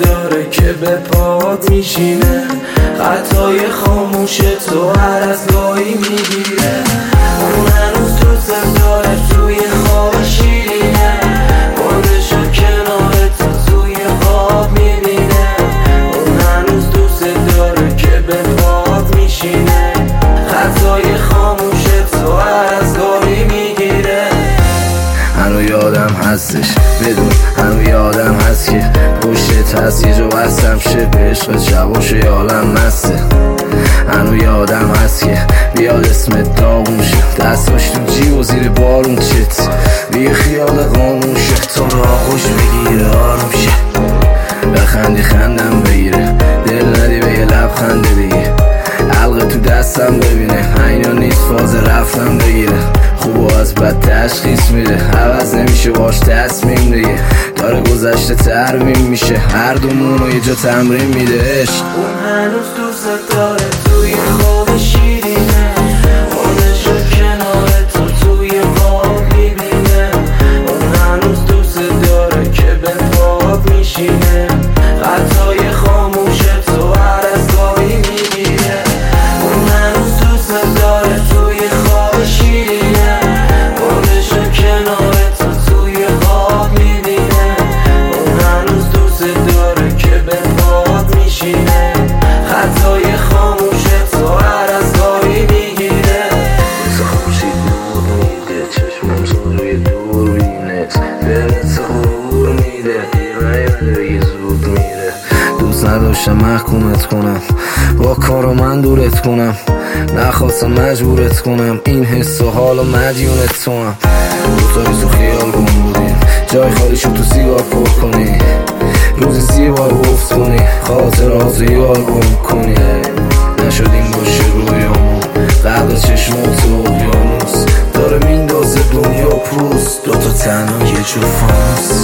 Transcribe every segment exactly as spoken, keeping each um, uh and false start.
داره که به پات میشینه. خطای خاموش تو هر از گاهی میگیره. اون هنوز دوست داره توی خواب شیرینه. خودشو کنار تو توی خواب میبینه. اون هنوز دوست داره که به پات میشینه. خطای خاموش تو هر از گاهی میگیره. هنو یادم هستش بدون هنو یادم هست که پشت هست یه جا بستم شه به عشق جواش یالم مسته. هنو یادم هست که بیاد اسمت داغون شه دستاش تو جیب و زیر بارون چت بی خیال قانون شه تو را خوش بگیره آروم شه بخندی خندم بگیره دل ندی به یه لبخنده دیگه حلقه تو دستم ببینه اینا نیست فاز رفتم بگیره خوب و از بد تشخیص میده عوض نمیشه باش تصمیم دیگه داره گذشته ترمیم میشه هر دومونو یه جا تمرین میده عشق. اون هنوز دوست داره توی خواب شیرینه. خودشو کنار تو توی خواب میبینه. اون هنوز دوست داره که به پات میشینه. خطای خاموش تو هر از گاهی میگیره. اون هنوز دوست داره توی خواب شیرینه. خودشو کنار تو توی خواب میبینه. اون هنوز دوست داره که به پات میشینه. خطای خاموش تو هر از گاهی میگیره. مثل خوشی دور میده چشمم تو روی دور بینه دلت غرور میده نیمده بگی زود میره. دوست نداشتم محکومت کنم با کارو من دورت کنم نخواستم مجبورت کنم این حس و حال و مدیونت تو هم دوتایی تو خیال گم بودیم جای خالیشو تو سیگار پر کنی روزی زیبار گفت کنی خاطرات یار گم کنی نشدیم باشه رویامون قبل چشمات و اقیانوس داره میندازه دنیا پوست دوتا تنها یه جو فانوس.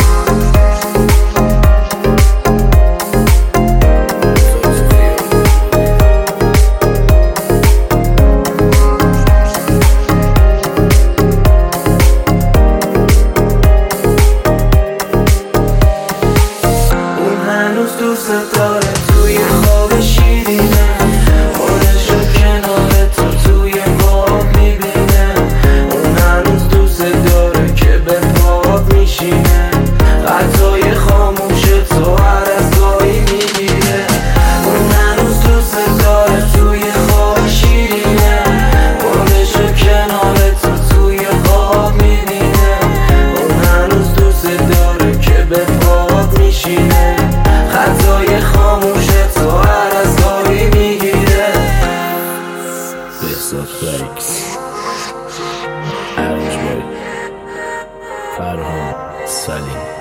دوست داره توی خواب شیرینه. خودشو کنار تو توی خواب میبینه. اون هنوز دوست داره که به پات میشینه. خطای خاموش تو هر از گاهی میگیره. اون هنوز دوست داره توی خواب شیرینه. خودشو کنار تو توی خواب میبینه. اون هنوز دوست داره که به پات میشینه. خطای خاموش تو هر از گاهی میگیره. بهزاد فریکس ارجبای فرهان سلیم